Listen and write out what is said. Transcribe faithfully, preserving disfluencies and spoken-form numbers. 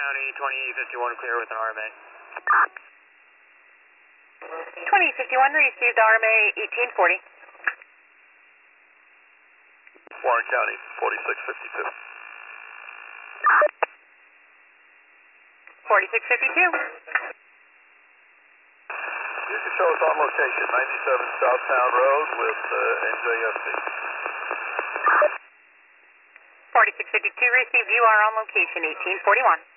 County, twenty fifty-one clear with an R M A. twenty fifty-one received R M A eighteen forty. Warren County, forty-six fifty-two. forty-six fifty-two. You can show us on location, ninety-seven Southtown Road with uh, N J S C. forty-six fifty-two received, you are on location, eighteen forty-one.